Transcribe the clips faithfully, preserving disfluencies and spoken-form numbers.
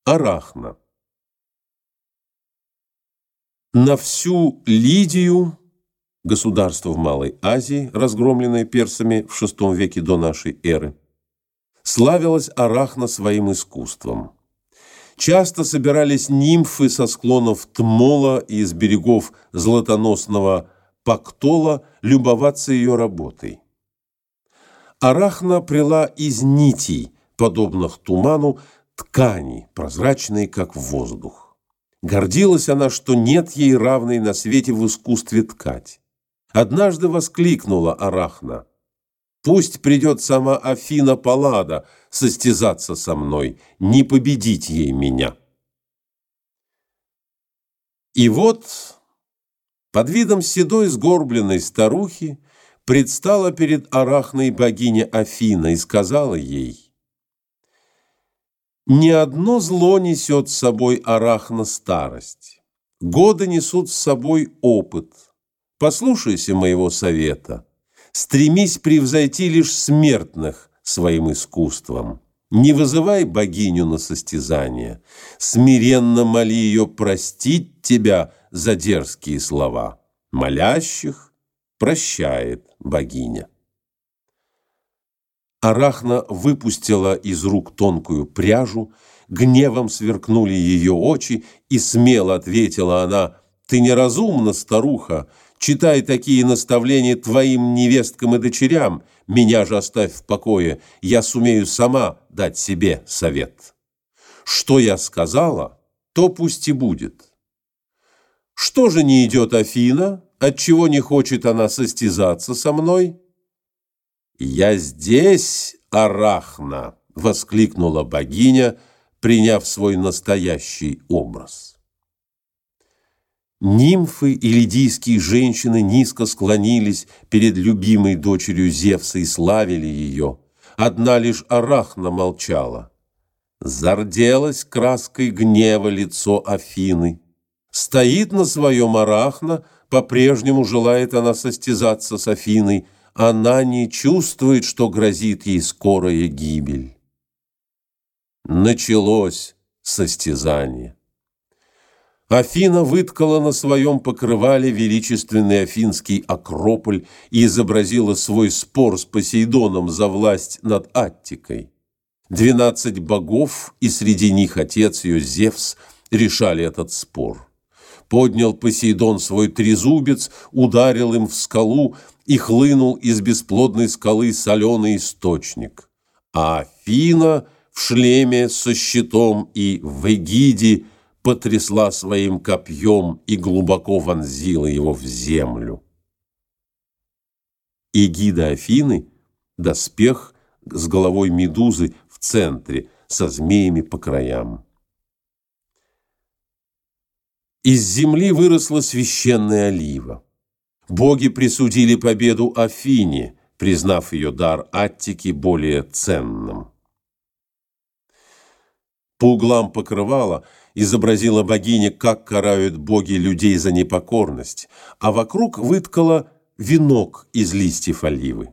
Арахна. На всю Лидию, государство в Малой Азии, разгромленное персами в шестом веке до нашей эры, славилась Арахна своим искусством. Часто собирались нимфы со склонов Тмола и из берегов златоносного Пактола любоваться ее работой. Арахна пряла из нитей, подобных туману, ткани, прозрачные, как воздух. Гордилась она, что нет ей равной на свете в искусстве ткать. Однажды воскликнула Арахна: «Пусть придет сама Афина Паллада состязаться со мной, не победить ей меня». И вот под видом седой сгорбленной старухи предстала перед Арахной богиня Афина и сказала ей: «Не одно зло несет с собой, Арахна, старость. Годы несут с собой опыт. Послушайся моего совета. Стремись превзойти лишь смертных своим искусством. Не вызывай богиню на состязание. Смиренно моли ее простить тебя за дерзкие слова. Молящих прощает богиня». Арахна выпустила из рук тонкую пряжу, гневом сверкнули ее очи, и смело ответила она: «Ты неразумна, старуха, читай такие наставления твоим невесткам и дочерям, меня же оставь в покое, я сумею сама дать себе совет. Что я сказала, то пусть и будет. Что же не идет Афина, отчего не хочет она состязаться со мной?» «Я здесь, Арахна!» — воскликнула богиня, приняв свой настоящий образ. Нимфы и лидийские женщины низко склонились перед любимой дочерью Зевса и славили ее. Одна лишь Арахна молчала. Зарделась краской гнева лицо Афины. Стоит на своем Арахна, по-прежнему желает она состязаться с Афиной. Она не чувствует, что грозит ей скорая гибель. Началось состязание. Афина выткала на своем покрывале величественный афинский Акрополь и изобразила свой спор с Посейдоном за власть над Аттикой. Двенадцать богов, и среди них отец ее Зевс, решали этот спор. Поднял Посейдон свой трезубец, ударил им в скалу, и хлынул из бесплодной скалы соленый источник. А Афина в шлеме со щитом и в эгиде потрясла своим копьем и глубоко вонзила его в землю. Эгида Афины – доспех с головой медузы в центре, со змеями по краям. Из земли выросла священная олива. Боги присудили победу Афине, признав ее дар Аттики более ценным. По углам покрывала изобразила богиня, как карают боги людей за непокорность, а вокруг выткала венок из листьев оливы.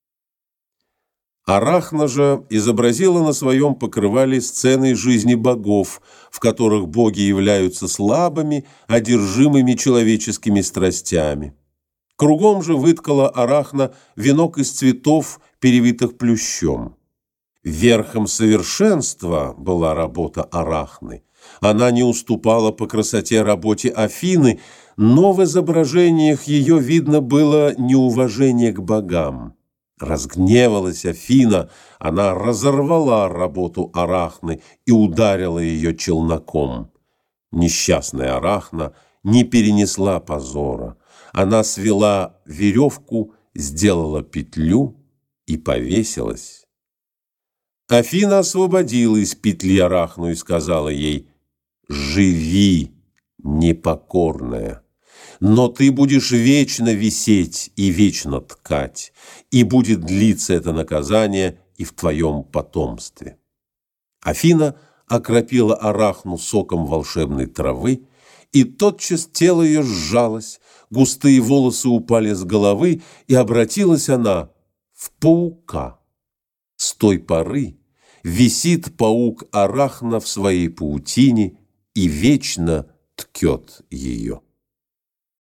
Арахна же изобразила на своем покрывале сцены жизни богов, в которых боги являются слабыми, одержимыми человеческими страстями. Кругом же выткала Арахна венок из цветов, перевитых плющом. Верхом совершенства была работа Арахны. Она не уступала по красоте работе Афины, но в изображениях ее видно было неуважение к богам. Разгневалась Афина, она разорвала работу Арахны и ударила ее челноком. Несчастная Арахна не перенесла позора. Она свела веревку, сделала петлю и повесилась. Афина освободила из петли Арахну и сказала ей: «Живи, непокорная, но ты будешь вечно висеть и вечно ткать, и будет длиться это наказание и в твоем потомстве». Афина окропила Арахну соком волшебной травы, и тотчас тело ее сжалось, густые волосы упали с головы, и обратилась она в паука. С той поры висит паук Арахна в своей паутине и вечно ткет ее.